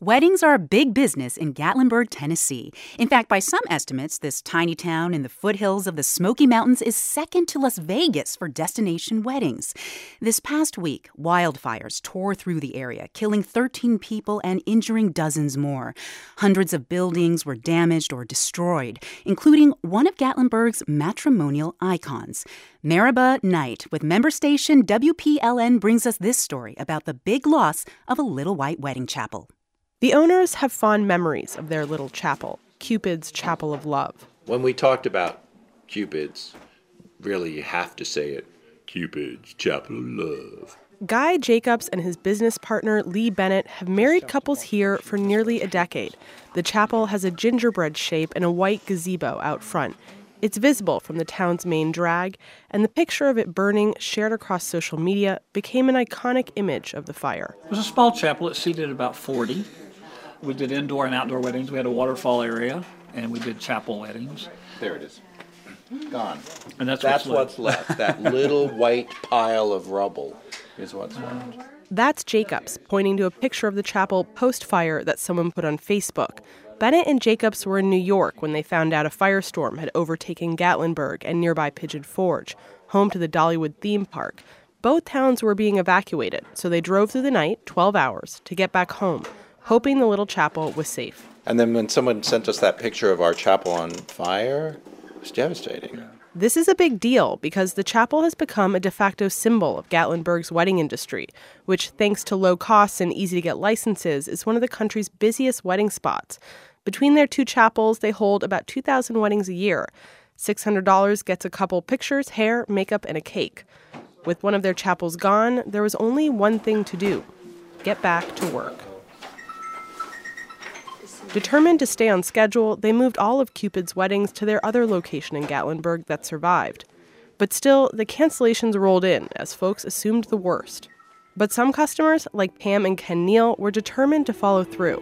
Weddings are a big business in Gatlinburg, Tennessee. In fact, by some estimates, this tiny town in the foothills of the Smoky Mountains is second to Las Vegas for destination weddings. This past week, wildfires tore through the area, killing 13 people and injuring dozens more. Hundreds of buildings were damaged or destroyed, including one of Gatlinburg's matrimonial icons. Maribah Knight with member station WPLN brings us this story about the big loss of a little white wedding chapel. The owners have fond memories of their little chapel, Cupid's Chapel of Love. When we talked about Cupid's, really you have to say it, Cupid's Chapel of Love. Guy Jacobs and his business partner Lee Bennett have married couples here for nearly a decade. The chapel has a gingerbread shape and a white gazebo out front. It's visible from the town's main drag, and the picture of it burning, shared across social media, became an iconic image of the fire. It was a small chapel. It seated about 40. We did indoor and outdoor weddings. We had a waterfall area, and we did chapel weddings. There it is. Gone. And that's what's left. That little white pile of rubble is what's left. That's Jacobs, pointing to a picture of the chapel post-fire that someone put on Facebook. Bennett and Jacobs were in New York when they found out a firestorm had overtaken Gatlinburg and nearby Pigeon Forge, home to the Dollywood theme park. Both towns were being evacuated, so they drove through the night, 12 hours, to get back home, hoping the little chapel was safe. And then when someone sent us that picture of our chapel on fire, it was devastating. This is a big deal because the chapel has become a de facto symbol of Gatlinburg's wedding industry, which, thanks to low costs and easy-to-get licenses, is one of the country's busiest wedding spots. Between their two chapels, they hold about 2,000 weddings a year. $600 gets a couple pictures, hair, makeup, and a cake. With one of their chapels gone, there was only one thing to do: get back to work. Determined to stay on schedule, they moved all of Cupid's weddings to their other location in Gatlinburg that survived. But still, the cancellations rolled in as folks assumed the worst. But some customers, like Pam and Ken Neal, were determined to follow through.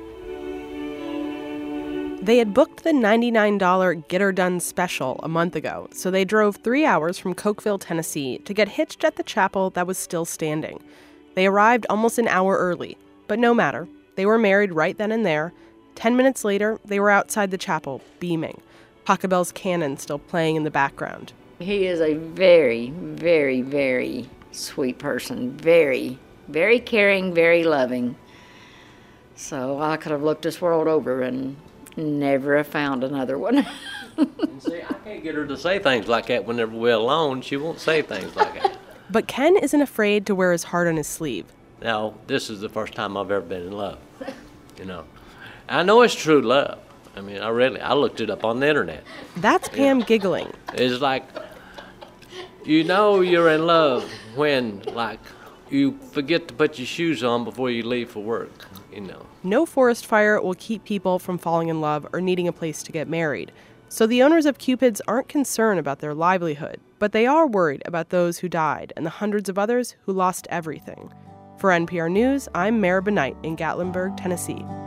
They had booked the $99 Get Her Done special a month ago, so they drove 3 hours from Cokeville, Tennessee, to get hitched at the chapel that was still standing. They arrived almost an hour early, but no matter. They were married right then and there. 10 minutes later, they were outside the chapel, beaming, Pachelbel's Canon still playing in the background. He is a very, very, very sweet person. Very, very caring, very loving. So I could have looked this world over and never have found another one. See, I can't get her to say things like that whenever we're alone. She won't say things like that. But Ken isn't afraid to wear his heart on his sleeve. Now, this is the first time I've ever been in love, I know it's true love. I mean, I looked it up on the internet. That's Pam giggling. It's like, you're in love when, you forget to put your shoes on before you leave for work, No forest fire will keep people from falling in love or needing a place to get married. So the owners of Cupid's aren't concerned about their livelihood, but they are worried about those who died and the hundreds of others who lost everything. For NPR News, I'm Maribah Knight in Gatlinburg, Tennessee.